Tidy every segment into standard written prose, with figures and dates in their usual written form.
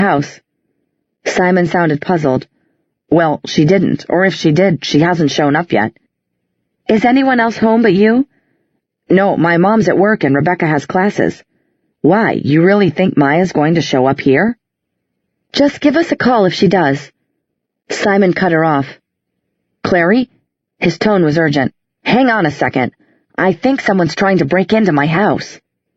house. Simon sounded puzzled. Well, she didn't, or if she did, she hasn't shown up yet. Is anyone else home but you? No, my mom's at work and Rebecca has classes. Why, you really think Maya's going to show up here? Just give us a call if she does. Simon cut her off. Clary? His tone was urgent. Hang on a second. I think someone's trying to break into my house.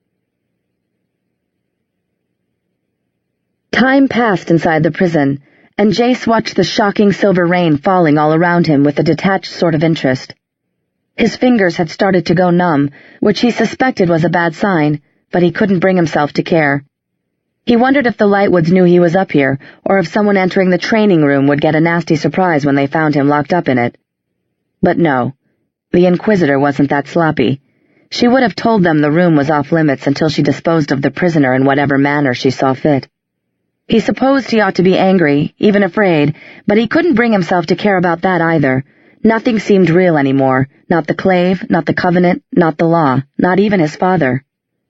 Time passed inside the prison, and Jace watched the shocking silver rain falling all around him with a detached sort of interest. His fingers had started to go numb, which he suspected was a bad sign, but he couldn't bring himself to care. He wondered if the Lightwoods knew he was up here, or if someone entering the training room would get a nasty surprise when they found him locked up in it. But no, the Inquisitor wasn't that sloppy. She would have told them the room was off limits until she disposed of the prisoner in whatever manner she saw fit. He supposed he ought to be angry, even afraid, but he couldn't bring himself to care about that either. Nothing seemed real anymore, not the Clave, not the Covenant, not the law, not even his father.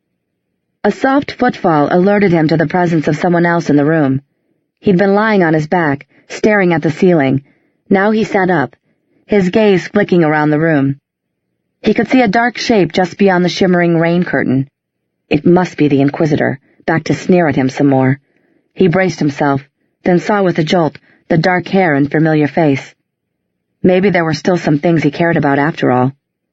A soft footfall alerted him to the presence of someone else in the room. He'd been lying on his back, staring at the ceiling. Now he sat up, his gaze flicking around the room. He could see a dark shape just beyond the shimmering rain curtain. It must be the Inquisitor, back to sneer at him some more. He braced himself, then saw with a jolt the dark hair and familiar face. Maybe there were still some things he cared about after all.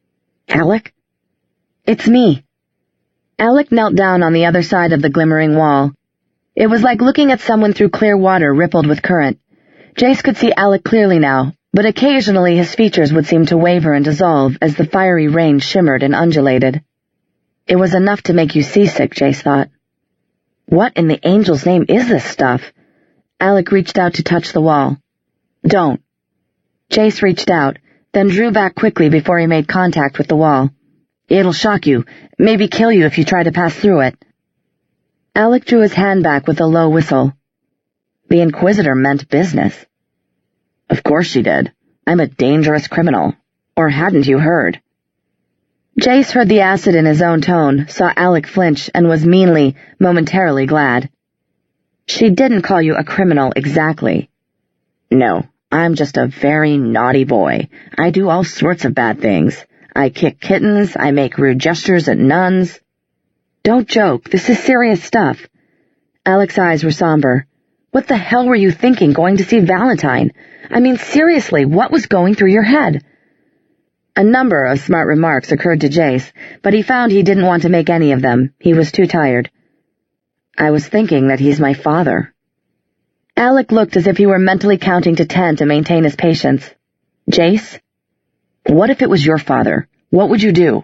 Alec? It's me. Alec knelt down on the other side of the glimmering wall. It was like looking at someone through clear water rippled with current. Jace could see Alec clearly now, but occasionally his features would seem to waver and dissolve as the fiery rain shimmered and undulated. It was enough to make you seasick, Jace thought. What in the angel's name is this stuff? Alec reached out to touch the wall. Don't. Jace reached out, then drew back quickly before he made contact with the wall. It'll shock you, maybe kill you if you try to pass through it. Alec drew his hand back with a low whistle. The Inquisitor meant business. Of course she did. I'm a dangerous criminal. Or hadn't you heard? Jace heard the acid in his own tone, saw Alec flinch, and was meanly, momentarily glad. She didn't call you a criminal exactly. No, I'm just a very naughty boy. I do all sorts of bad things. I kick kittens, I make rude gestures at nuns. Don't joke, this is serious stuff. Alec's eyes were somber. What the hell were you thinking going to see Valentine? I mean, seriously, what was going through your head? A number of smart remarks occurred to Jace, but he found he didn't want to make any of them. He was too tired. I was thinking that he's my father. Alec looked as if he were mentally counting to 10 to maintain his patience. Jace? What if it was your father? What would you do?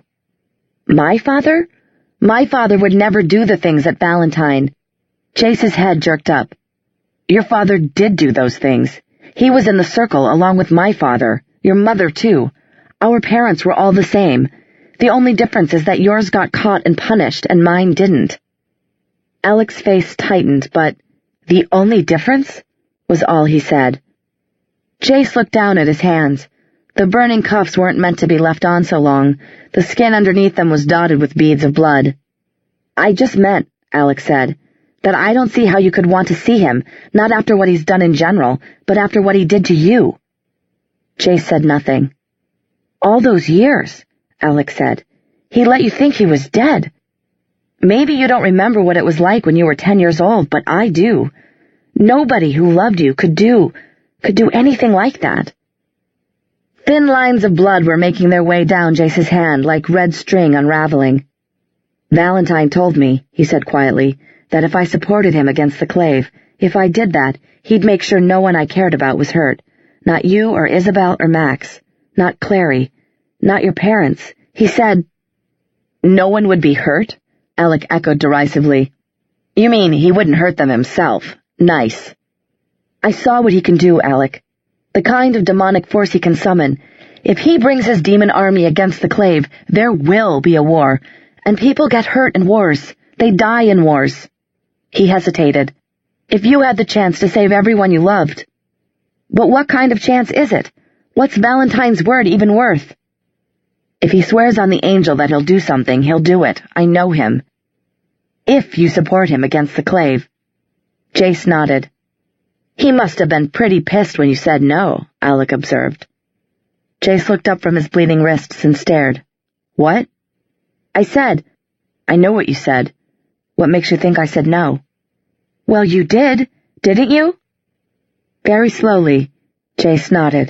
My father? My father would never do the things at Valentine. Jace's head jerked up. Your father did do those things. He was in the circle along with my father, your mother too. Our parents were all the same. The only difference is that yours got caught and punished and mine didn't. Alec's face tightened, but the only difference was all he said. Jace looked down at his hands. The burning cuffs weren't meant to be left on so long. The skin underneath them was dotted with beads of blood. I just meant, Alec said, that I don't see how you could want to see him, not after what he's done in general, but after what he did to you. Jace said nothing. All those years, Alec said. He let you think he was dead. Maybe you don't remember what it was like when you were 10 years old, but I do. Nobody who loved you could do anything like that. Thin lines of blood were making their way down Jace's hand like red string unraveling. Valentine told me, he said quietly, that if I supported him against the Clave, if I did that, he'd make sure no one I cared about was hurt. Not you or Isabel or Max. Not Clary. Not your parents. He said, no one would be hurt? Alec echoed derisively. You mean he wouldn't hurt them himself? Nice. I saw what he can do, Alec. The kind of demonic force he can summon. If he brings his demon army against the Clave, there will be a war. And people get hurt in wars. They die in wars. He hesitated. If you had the chance to save everyone you loved. But what kind of chance is it? What's Valentine's word even worth? If he swears on the angel that he'll do something, he'll do it. I know him. If you support him against the Clave. Jace nodded. He must have been pretty pissed when you said no, Alec observed. Jace looked up from his bleeding wrists and stared. What? I said, I know what you said. What makes you think I said no? Well, you did, didn't you? Very slowly, Jace nodded.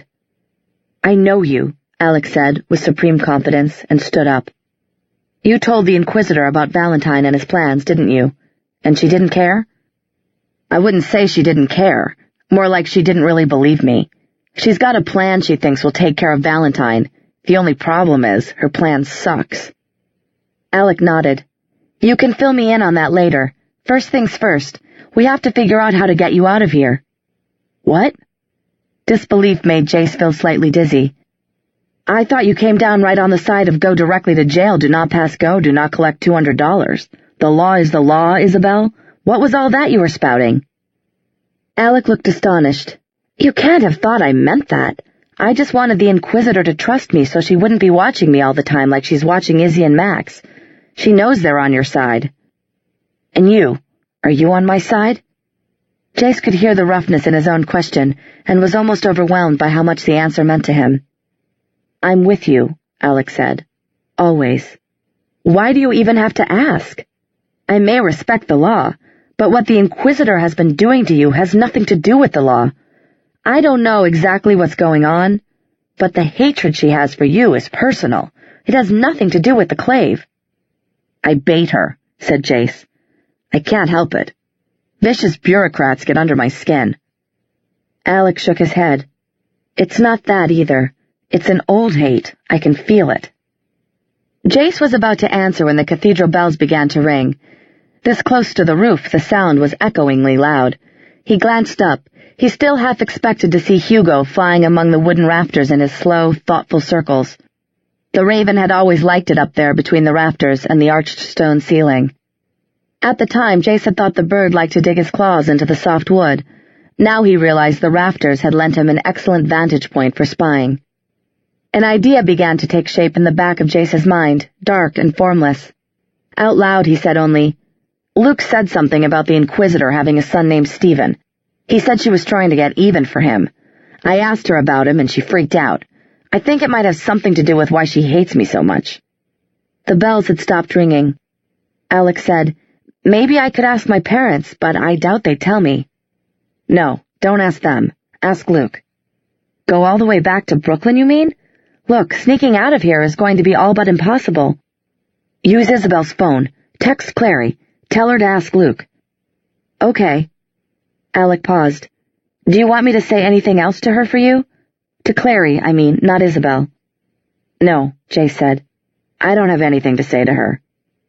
I know you, Alec said with supreme confidence and stood up. You told the Inquisitor about Valentine and his plans, didn't you? And she didn't care? I wouldn't say she didn't care. More like she didn't really believe me. She's got a plan she thinks will take care of Valentine. The only problem is, her plan sucks. Alec nodded. You can fill me in on that later. First things first, we have to figure out how to get you out of here. What? Disbelief made Jace feel slightly dizzy. I thought you came down right on the side of go directly to jail, do not pass go, do not collect $200. The law is the law, Isabel. What was all that you were spouting? Alec looked astonished. You can't have thought I meant that. I just wanted the Inquisitor to trust me so she wouldn't be watching me all the time like she's watching Izzy and Max. She knows they're on your side. And you, are you on my side? Jace could hear the roughness in his own question and was almost overwhelmed by how much the answer meant to him. I'm with you, Alec said. Always. Why do you even have to ask? I may respect the law, but what the Inquisitor has been doing to you has nothing to do with the law. I don't know exactly what's going on, but the hatred she has for you is personal. It has nothing to do with the Clave. I bait her, said Jace. I can't help it. Vicious bureaucrats get under my skin. Alec shook his head. It's not that either. It's an old hate. I can feel it. Jace was about to answer when the cathedral bells began to ring. This close to the roof, the sound was echoingly loud. He glanced up. He still half expected to see Hugo flying among the wooden rafters in his slow, thoughtful circles. The raven had always liked it up there between the rafters and the arched stone ceiling. At the time, Jace had thought the bird liked to dig his claws into the soft wood. Now he realized the rafters had lent him an excellent vantage point for spying. An idea began to take shape in the back of Jace's mind, dark and formless. Out loud he said only, Luke said something about the Inquisitor having a son named Stephen. He said she was trying to get even for him. I asked her about him and she freaked out. I think it might have something to do with why she hates me so much. The bells had stopped ringing. Alec said, Maybe I could ask my parents, but I doubt they'd tell me. No, don't ask them. Ask Luke. Go all the way back to Brooklyn, you mean? Look, sneaking out of here is going to be all but impossible. Use Isabel's phone. Text Clary. Tell her to ask Luke. Okay. Alec paused. Do you want me to say anything else to her for you? To Clary, I mean, not Isabel. No, Jace said. I don't have anything to say to her.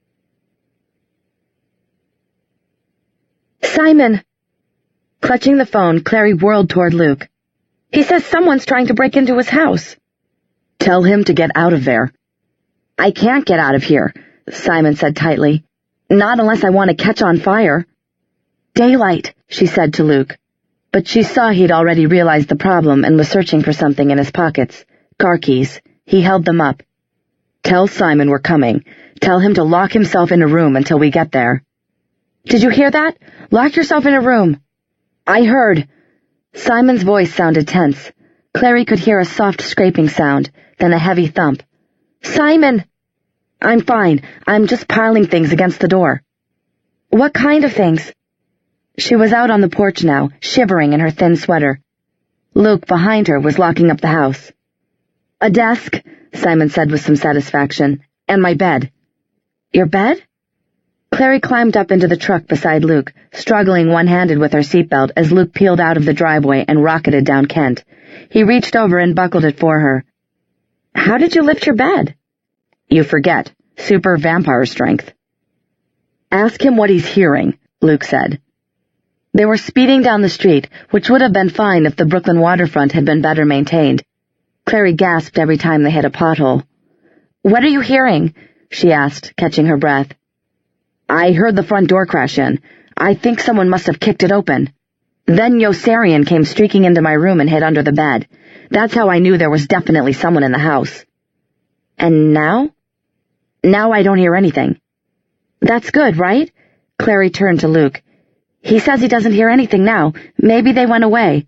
Simon! Clutching the phone, Clary whirled toward Luke. He says someone's trying to break into his house. Tell him to get out of there. I can't get out of here, Simon said tightly. Not unless I want to catch on fire. Daylight, she said to Luke. But she saw he'd already realized the problem and was searching for something in his pockets. Car keys. He held them up. Tell Simon we're coming. Tell him to lock himself in a room until we get there. Did you hear that? Lock yourself in a room. I heard. Simon's voice sounded tense. Clary could hear a soft scraping sound, then a heavy thump. Simon! I'm fine. I'm just piling things against the door. What kind of things? She was out on the porch now, shivering in her thin sweater. Luke, behind her, was locking up the house. A desk, Simon said with some satisfaction, and my bed. Your bed? Clary climbed up into the truck beside Luke, struggling one-handed with her seatbelt as Luke peeled out of the driveway and rocketed down Kent. He reached over and buckled it for her. How did you lift your bed? You forget. Super vampire strength. Ask him what he's hearing, Luke said. They were speeding down the street, which would have been fine if the Brooklyn waterfront had been better maintained. Clary gasped every time they hit a pothole. What are you hearing? She asked, catching her breath. I heard the front door crash in. I think someone must have kicked it open. Then Yossarian came streaking into my room and hid under the bed. That's how I knew there was definitely someone in the house. And now? Now I don't hear anything. That's good, right? Clary turned to Luke. He says he doesn't hear anything now. Maybe they went away.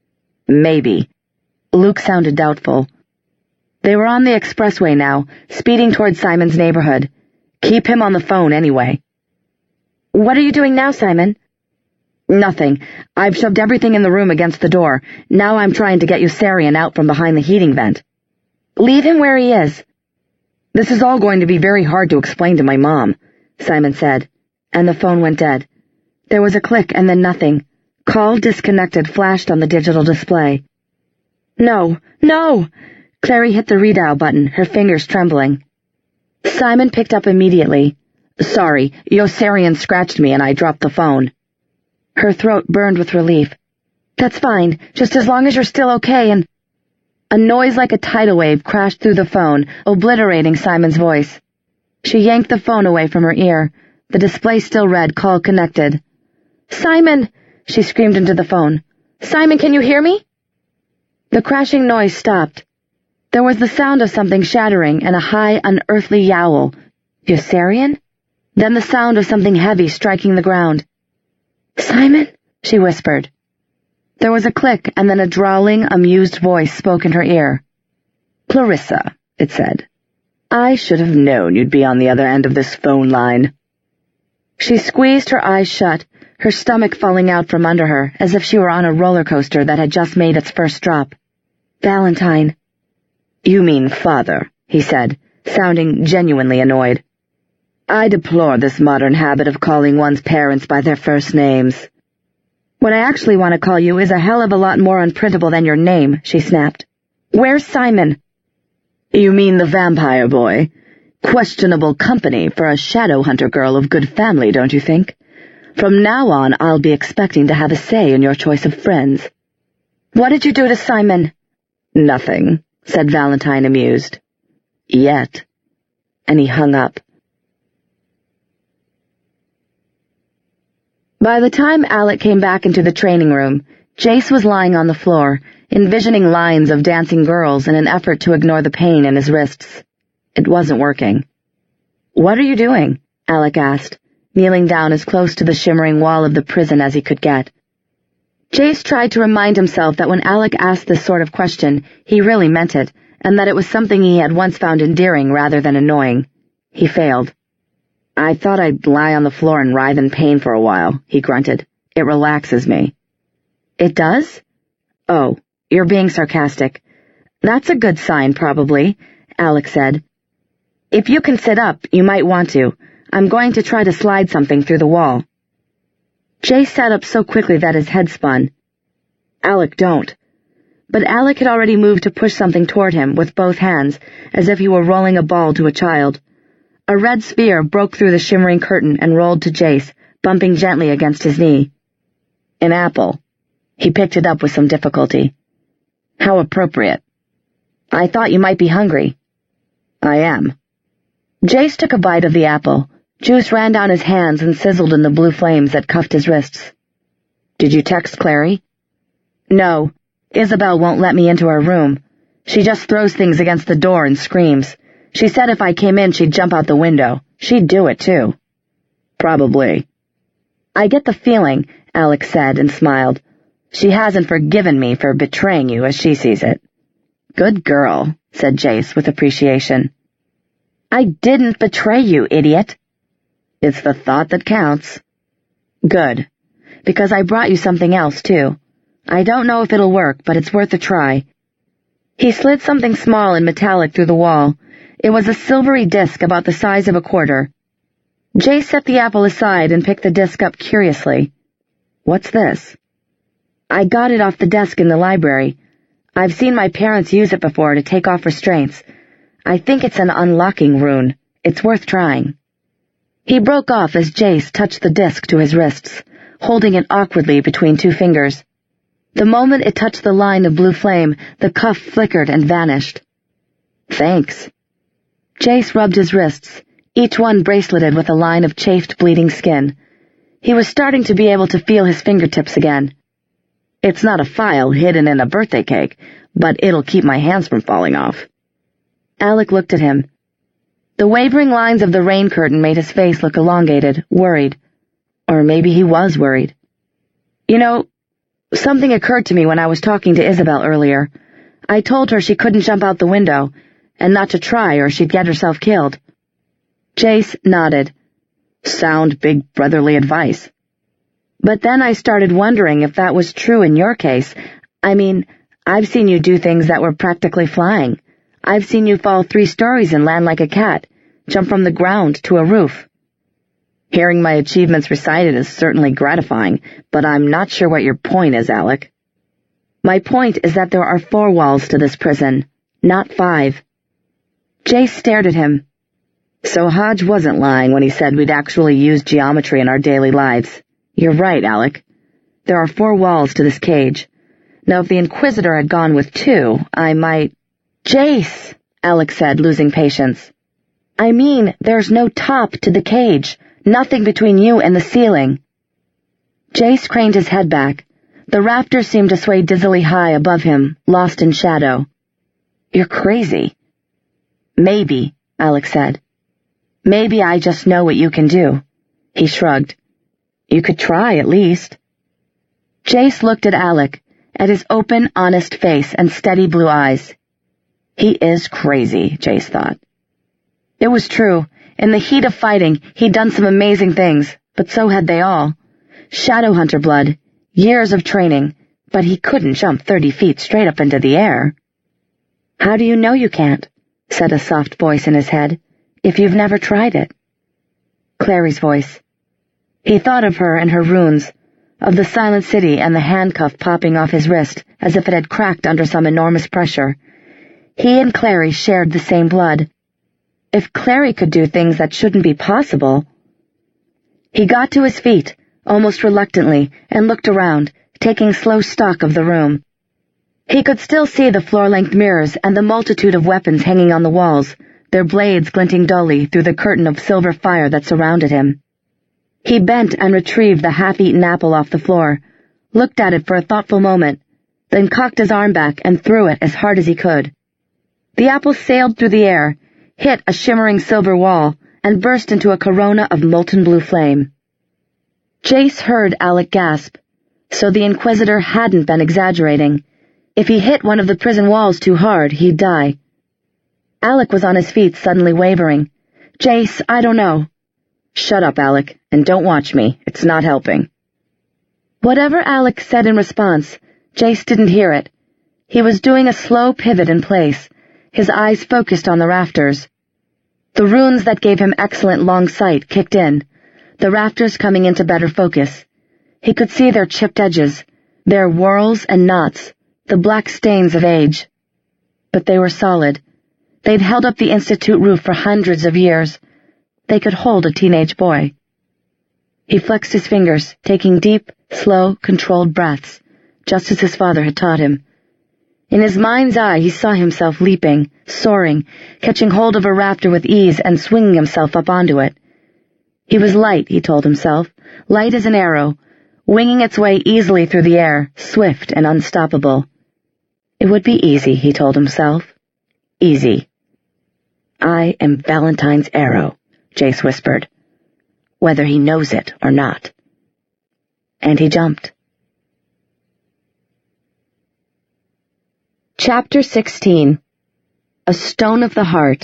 Maybe. Luke sounded doubtful. They were on the expressway now, speeding toward Simon's neighborhood. Keep him on the phone anyway. What are you doing now, Simon? Nothing. I've shoved everything in the room against the door. Now I'm trying to get Yossarian out from behind the heating vent. Leave him where he is. This is all going to be very hard to explain to my mom, Simon said, and the phone went dead. There was a click and then nothing. Call disconnected flashed on the digital display. No! Clary hit the redial button, her fingers trembling. Simon picked up immediately. Sorry, Yossarian scratched me and I dropped the phone. Her throat burned with relief. That's fine, just as long as you're still okay and... A noise like a tidal wave crashed through the phone, obliterating Simon's voice. She yanked the phone away from her ear. The display still read, "Call connected." Simon! She screamed into the phone. Simon, can you hear me? The crashing noise stopped. There was the sound of something shattering and a high, unearthly yowl. Yossarian? Then the sound of something heavy striking the ground. Simon? She whispered. There was a click and then a drawling, amused voice spoke in her ear. Clarissa, it said. I should have known you'd be on the other end of this phone line. She squeezed her eyes shut, her stomach falling out from under her as if she were on a roller coaster that had just made its first drop. Valentine. You mean father, he said, sounding genuinely annoyed. I deplore this modern habit of calling one's parents by their first names. What I actually want to call you is a hell of a lot more unprintable than your name, she snapped. Where's Simon? You mean the vampire boy? Questionable company for a shadow hunter girl of good family, don't you think? From now on, I'll be expecting to have a say in your choice of friends. What did you do to Simon? Nothing, said Valentine, amused. Yet. And he hung up. By the time Alec came back into the training room, Jace was lying on the floor, envisioning lines of dancing girls in an effort to ignore the pain in his wrists. It wasn't working. What are you doing? Alec asked, kneeling down as close to the shimmering wall of the prison as he could get. Jace tried to remind himself that when Alec asked this sort of question, he really meant it, and that it was something he had once found endearing rather than annoying. He failed. I thought I'd lie on the floor and writhe in pain for a while, he grunted. It relaxes me. It does? Oh, you're being sarcastic. That's a good sign, probably, Alec said. If you can sit up, you might want to. I'm going to try to slide something through the wall. Jace sat up so quickly that his head spun. Alec, don't. But Alec had already moved to push something toward him with both hands, as if he were rolling a ball to a child. A red sphere broke through the shimmering curtain and rolled to Jace, bumping gently against his knee. An apple. He picked it up with some difficulty. How appropriate. I thought you might be hungry. I am. Jace took a bite of the apple. Juice ran down his hands and sizzled in the blue flames that cuffed his wrists. Did you text Clary? No. Isabel won't let me into her room. She just throws things against the door and screams. She said if I came in, she'd jump out the window. She'd do it, too. Probably. I get the feeling, Alex said and smiled. She hasn't forgiven me for betraying you as she sees it. Good girl, said Jace with appreciation. I didn't betray you, idiot. It's the thought that counts. Good. Because I brought you something else, too. I don't know if it'll work, but it's worth a try. He slid something small and metallic through the wall. It was a silvery disc about the size of a quarter. Jace set the apple aside and picked the disc up curiously. What's this? I got it off the desk in the library. I've seen my parents use it before to take off restraints. I think it's an unlocking rune. It's worth trying. He broke off as Jace touched the disc to his wrists, holding it awkwardly between two fingers. The moment it touched the line of blue flame, the cuff flickered and vanished. Thanks. Jace rubbed his wrists, each one braceleted with a line of chafed, bleeding skin. He was starting to be able to feel his fingertips again. It's not a file hidden in a birthday cake, but it'll keep my hands from falling off. Alec looked at him. The wavering lines of the rain curtain made his face look elongated, worried. Or maybe he was worried. You know, something occurred to me when I was talking to Isabel earlier. I told her she couldn't jump out the window, and not to try or she'd get herself killed. Jace nodded. Sound big brotherly advice. But then I started wondering if that was true in your case. I mean, I've seen you do things that were practically flying. I've seen you fall 3 stories and land like a cat, jump from the ground to a roof. Hearing my achievements recited is certainly gratifying, but I'm not sure what your point is, Alec. My point is that there are 4 walls to this prison, not 5. Jace stared at him. So Hodge wasn't lying when he said we'd actually use geometry in our daily lives. You're right, Alec. There are 4 walls to this cage. Now, if the Inquisitor had gone with 2, I might— Jace, Alec said, losing patience. I mean, there's no top to the cage, nothing between you and the ceiling. Jace craned his head back. The rafters seemed to sway dizzily high above him, lost in shadow. You're crazy. Maybe, Alec said. Maybe I just know what you can do. He shrugged. You could try, at least. Jace looked at Alec, at his open, honest face and steady blue eyes. He is crazy, Jace thought. It was true. In the heat of fighting, he'd done some amazing things, but so had they all. Shadowhunter blood, years of training, but he couldn't jump 30 feet straight up into the air. How do you know you can't? Said a soft voice in his head. If you've never tried it. Clary's voice. He thought of her and her runes, of the silent city and the handcuff popping off his wrist as if it had cracked under some enormous pressure. He and Clary shared the same blood. If Clary could do things that shouldn't be possible— He got to his feet, almost reluctantly, and looked around, taking slow stock of the room. He could still see the floor-length mirrors and the multitude of weapons hanging on the walls, their blades glinting dully through the curtain of silver fire that surrounded him. He bent and retrieved the half-eaten apple off the floor, looked at it for a thoughtful moment, then cocked his arm back and threw it as hard as he could. The apple sailed through the air, hit a shimmering silver wall, and burst into a corona of molten blue flame. Jace heard Alec gasp. So the Inquisitor hadn't been exaggerating. If he hit one of the prison walls too hard, he'd die. Alec was on his feet, suddenly wavering. Jace, I don't know. Shut up, Alec, and don't watch me. It's not helping. Whatever Alec said in response, Jace didn't hear it. He was doing a slow pivot in place, his eyes focused on the rafters. The runes that gave him excellent long sight kicked in, the rafters coming into better focus. He could see their chipped edges, their whorls and knots, the black stains of age. But they were solid. They'd held up the Institute roof for hundreds of years. They could hold a teenage boy. He flexed his fingers, taking deep, slow, controlled breaths, just as his father had taught him. In his mind's eye, he saw himself leaping, soaring, catching hold of a rafter with ease and swinging himself up onto it. He was light, he told himself, light as an arrow, winging its way easily through the air, swift and unstoppable. It would be easy, he told himself. Easy. I am Valentine's arrow, Jace whispered, whether he knows it or not. And he jumped. Chapter 16. A Stone of the Heart.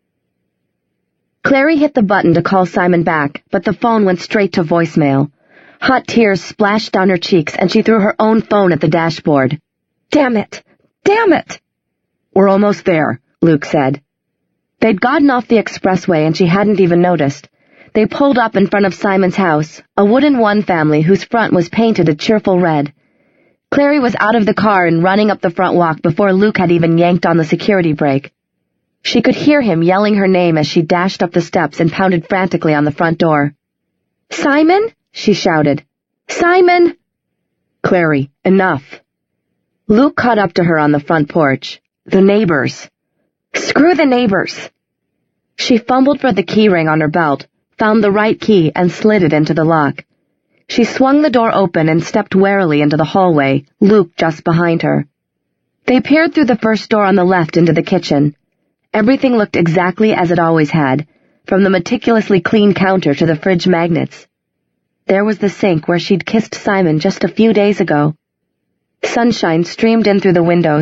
Clary hit the button to call Simon back, but the phone went straight to voicemail. Hot tears splashed down her cheeks, and she threw her own phone at the dashboard. Damn it! Damn it! We're almost there, Luke said. They'd gotten off the expressway and she hadn't even noticed. They pulled up in front of Simon's house, a wooden one family whose front was painted a cheerful red. Clary was out of the car and running up the front walk before Luke had even yanked on the security brake. She could hear him yelling her name as she dashed up the steps and pounded frantically on the front door. Simon? She shouted. Simon! Clary, enough. Luke caught up to her on the front porch. The neighbors. Screw the neighbors. She fumbled for the key ring on her belt, found the right key, and slid it into the lock. She swung the door open and stepped warily into the hallway, Luke just behind her. They peered through the first door on the left into the kitchen. Everything looked exactly as it always had, from the meticulously clean counter to the fridge magnets. There was the sink where she'd kissed Simon just a few days ago. Sunshine streamed in through the windows,